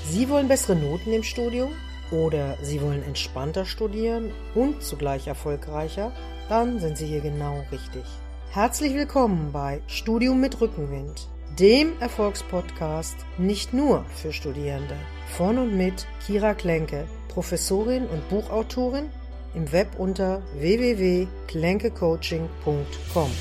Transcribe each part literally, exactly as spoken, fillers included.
Sie wollen bessere Noten im Studium oder Sie wollen entspannter studieren und zugleich erfolgreicher? Dann sind Sie hier genau richtig. Herzlich willkommen bei Studium mit Rückenwind, dem Erfolgspodcast nicht nur für Studierende. Von und mit Kira Klenke, Professorin und Buchautorin, im Web unter w w w punkt klenkecoaching punkt com.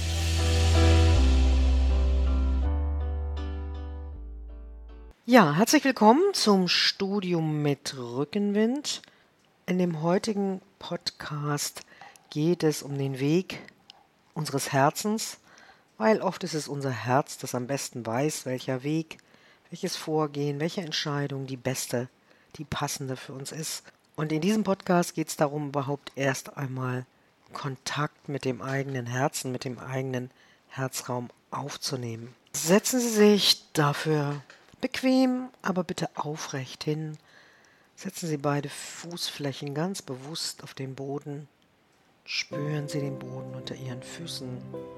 Ja, herzlich willkommen zum Studium mit Rückenwind. In dem heutigen Podcast geht es um den Weg unseres Herzens, weil oft ist es unser Herz, das am besten weiß, welcher Weg, welches Vorgehen, welche Entscheidung die beste, die passende für uns ist. Und in diesem Podcast geht es darum, überhaupt erst einmal Kontakt mit dem eigenen Herzen, mit dem eigenen Herzraum aufzunehmen. Setzen Sie sich dafür bequem, aber bitte aufrecht hin. Setzen Sie beide Fußflächen ganz bewusst auf den Boden. Spüren Sie den Boden unter Ihren Füßen.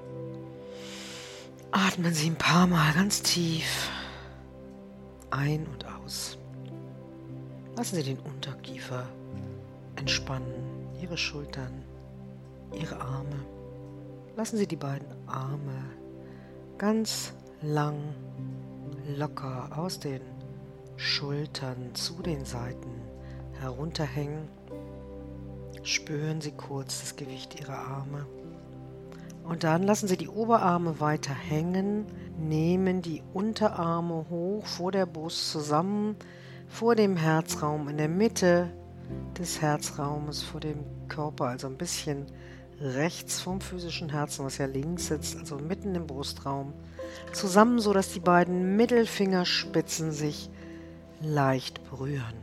Atmen Sie ein paar Mal ganz tief ein und aus. Lassen Sie den Unterkiefer entspannen, Ihre Schultern, Ihre Arme. Lassen Sie die beiden Arme ganz lang, locker aus den Schultern zu den Seiten herunterhängen. Spüren Sie kurz das Gewicht Ihrer Arme. Und dann lassen Sie die Oberarme weiter hängen, nehmen die Unterarme hoch vor der Brust zusammen, vor dem Herzraum, in der Mitte des Herzraumes, vor dem Körper, also ein bisschen rechts vom physischen Herzen, was ja links sitzt, also mitten im Brustraum, zusammen, so dass die beiden Mittelfingerspitzen sich leicht berühren.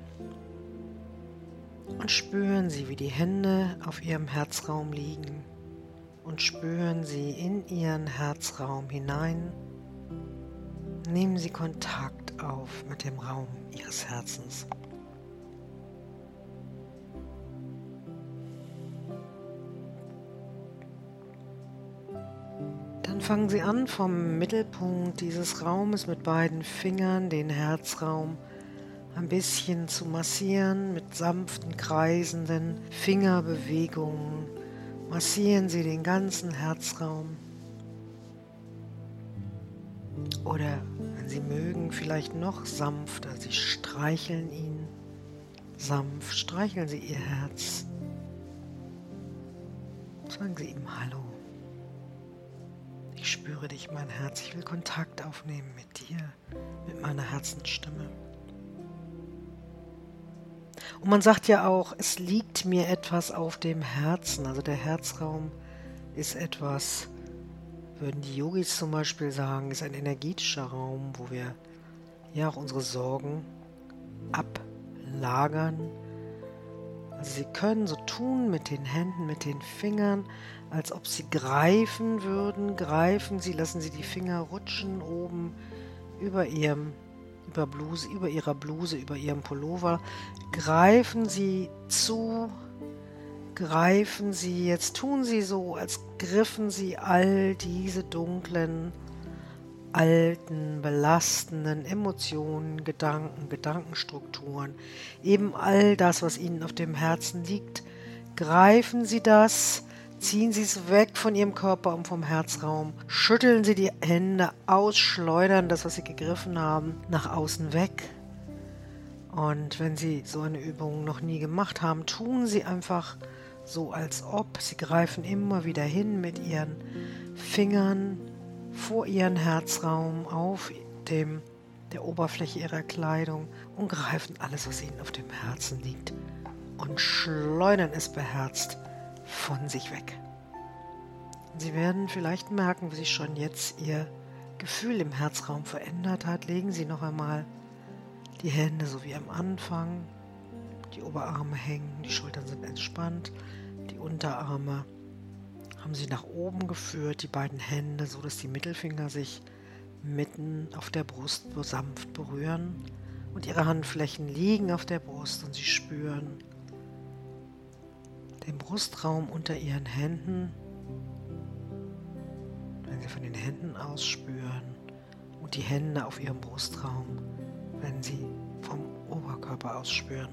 Und spüren Sie, wie die Hände auf Ihrem Herzraum liegen. Und spüren Sie in Ihren Herzraum hinein. Nehmen Sie Kontakt auf mit dem Raum Ihres Herzens. Dann fangen Sie an, vom Mittelpunkt dieses Raumes mit beiden Fingern den Herzraum ein bisschen zu massieren mit sanften, kreisenden Fingerbewegungen. Massieren Sie den ganzen Herzraum. Oder, wenn Sie mögen, vielleicht noch sanfter. Sie streicheln ihn sanft. Streicheln Sie Ihr Herz. Sagen Sie ihm Hallo. Ich spüre dich, mein Herz. Ich will Kontakt aufnehmen mit dir, mit meiner Herzensstimme. Und man sagt ja auch, es liegt mir etwas auf dem Herzen. Also der Herzraum ist etwas, würden die Yogis zum Beispiel sagen, ist ein energetischer Raum, wo wir ja auch unsere Sorgen ablagern. Also Sie können so tun mit den Händen, mit den Fingern, als ob Sie greifen würden. Greifen Sie, lassen Sie die Finger rutschen oben über Ihrem über Bluse, über Ihrer Bluse, über Ihrem Pullover. Greifen Sie zu, greifen Sie, jetzt tun Sie so, als griffen Sie all diese dunklen, alten, belastenden Emotionen, Gedanken, Gedankenstrukturen, eben all das, was Ihnen auf dem Herzen liegt. Greifen Sie das, ziehen Sie es weg von Ihrem Körper und vom Herzraum. Schütteln Sie die Hände aus, schleudern das, was Sie gegriffen haben, nach außen weg. Und wenn Sie so eine Übung noch nie gemacht haben, tun Sie einfach so, als ob. Sie greifen immer wieder hin mit Ihren Fingern vor Ihren Herzraum auf dem, der Oberfläche Ihrer Kleidung und greifen alles, was Ihnen auf dem Herzen liegt und schleudern es beherzt von sich weg. Sie werden vielleicht merken, wie sich schon jetzt Ihr Gefühl im Herzraum verändert hat. Legen Sie noch einmal die Hände so wie am Anfang. Die Oberarme hängen, die Schultern sind entspannt, die Unterarme haben Sie nach oben geführt, die beiden Hände, so dass die Mittelfinger sich mitten auf der Brust sanft berühren und Ihre Handflächen liegen auf der Brust und Sie spüren den Brustraum unter Ihren Händen. Wenn Sie von den Händen aus spüren und die Hände auf Ihrem Brustraum, wenn Sie vom Oberkörper aus spüren.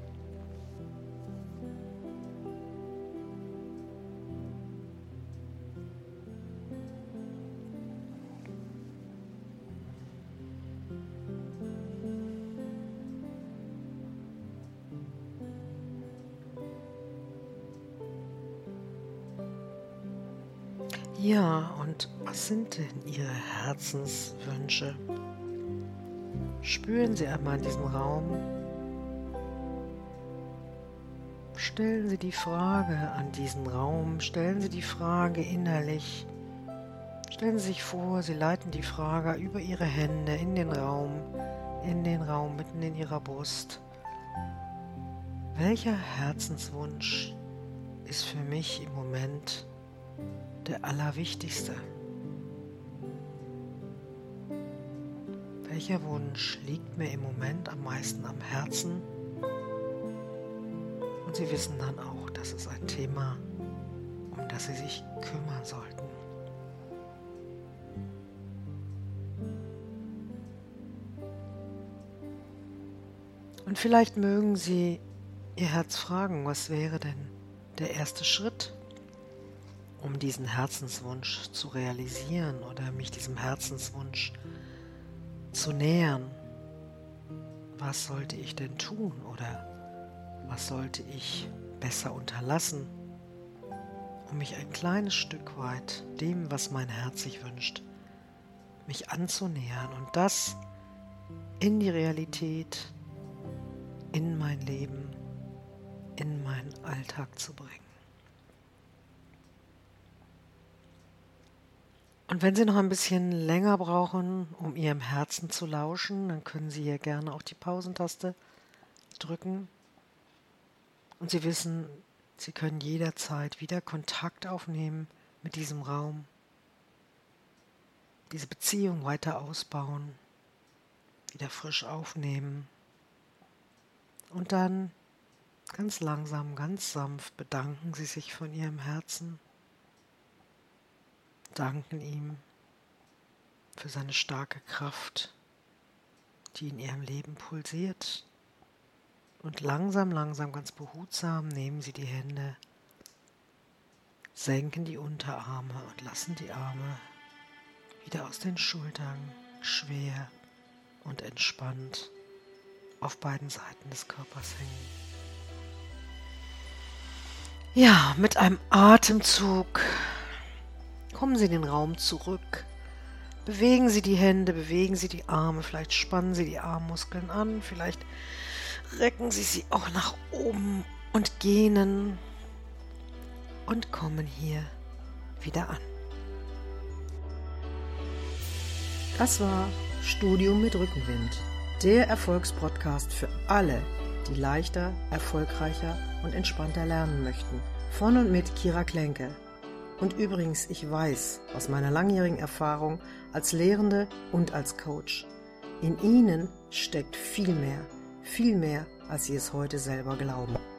Ja, und was sind denn Ihre Herzenswünsche? Spüren Sie einmal in diesem Raum. Stellen Sie die Frage an diesen Raum, stellen Sie die Frage innerlich. Stellen Sie sich vor, Sie leiten die Frage über Ihre Hände in den Raum, in den Raum mitten in Ihrer Brust. Welcher Herzenswunsch ist für mich im Moment der allerwichtigste? Welcher Wunsch liegt mir im Moment am meisten am Herzen? Und Sie wissen dann auch, das ist ein Thema, um das Sie sich kümmern sollten. Und vielleicht mögen Sie Ihr Herz fragen, was wäre denn der erste Schritt, um diesen Herzenswunsch zu realisieren oder mich diesem Herzenswunsch zu nähern. Was sollte ich denn tun oder was sollte ich besser unterlassen, um mich ein kleines Stück weit dem, was mein Herz sich wünscht, mich anzunähern und das in die Realität, in mein Leben, in meinen Alltag zu bringen. Und wenn Sie noch ein bisschen länger brauchen, um Ihrem Herzen zu lauschen, dann können Sie hier gerne auch die Pausentaste drücken. Und Sie wissen, Sie können jederzeit wieder Kontakt aufnehmen mit diesem Raum, diese Beziehung weiter ausbauen, wieder frisch aufnehmen und dann ganz langsam, ganz sanft bedanken Sie sich von Ihrem Herzen. Danken ihm für seine starke Kraft, die in ihrem Leben pulsiert. Und langsam, langsam, ganz behutsam nehmen Sie die Hände, senken die Unterarme und lassen die Arme wieder aus den Schultern schwer und entspannt auf beiden Seiten des Körpers hängen. Ja, mit einem Atemzug kommen Sie in den Raum zurück, bewegen Sie die Hände, bewegen Sie die Arme, vielleicht spannen Sie die Armmuskeln an, vielleicht recken Sie sie auch nach oben und gähnen und kommen hier wieder an. Das war Studium mit Rückenwind, der Erfolgspodcast für alle, die leichter, erfolgreicher und entspannter lernen möchten. Von und mit Kira Klenke. Und übrigens, ich weiß aus meiner langjährigen Erfahrung als Lehrende und als Coach, in Ihnen steckt viel mehr, viel mehr, als Sie es heute selber glauben.